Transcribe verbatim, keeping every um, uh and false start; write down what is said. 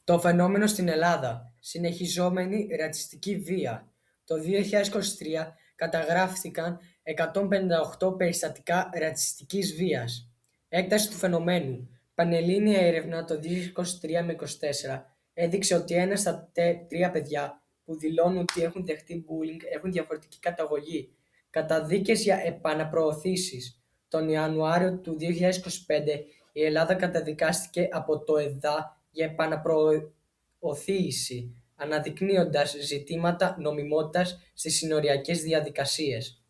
Το φαινόμενο στην Ελλάδα. Συνεχιζόμενη ρατσιστική βία. Το δύο χιλιάδες είκοσι τρία καταγράφηκαν εκατόν πενήντα οκτώ περιστατικά ρατσιστικής βίας. Έκταση του φαινομένου. Πανελλήνια έρευνα το δύο χιλιάδες είκοσι τρία με είκοσι τέσσερα έδειξε ότι ένα στα τε- τρία παιδιά που δηλώνουν ότι έχουν δεχτεί bullying έχουν διαφορετική καταγωγή. Καταδίκες για επαναπροωθήσεις. Τον Ιανουάριο του δύο χιλιάδες είκοσι πέντε η Ελλάδα καταδικάστηκε από το ΕΔΑ για επαναπροωθήση, αναδεικνύοντας ζητήματα νομιμότητας στις συνοριακές διαδικασίες.